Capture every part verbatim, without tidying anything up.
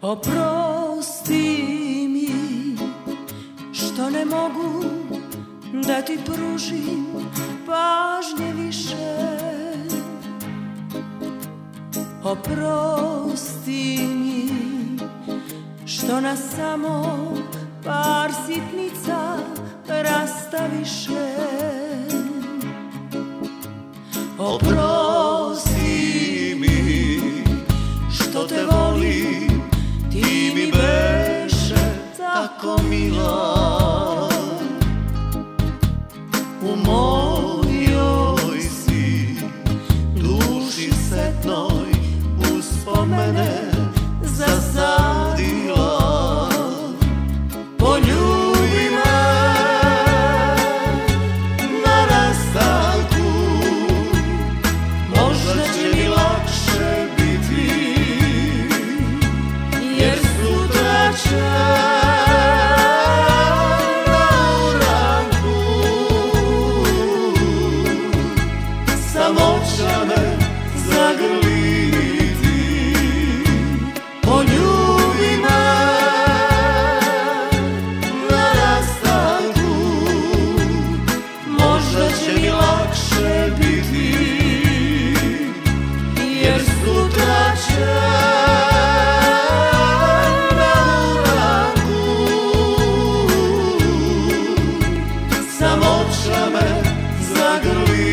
Oprosti mi što ne mogu da ti pružim pažnje više. Oprosti mi što na samo par sitnica rastaviše. Oprosti mi što te volim, ti mi beše tako mila. U mojoj si duši setnoj uspomene zasadila. Poljubi me na rastanku, možda će mi lakše biti, jer sutra će na uranku samoća me zagrliti. Poljubi me na rastanku, možda će mi lakše biti, jer sutra će na uranku samoća me zagrliti.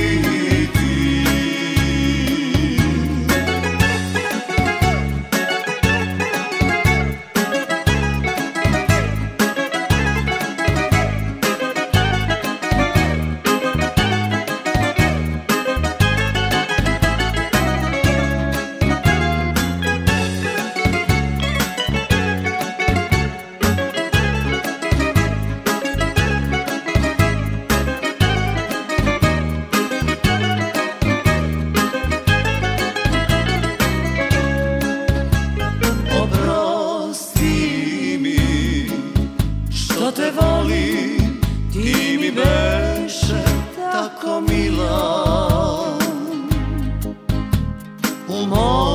Što te volim, ti mi beše tako mila. U mojoj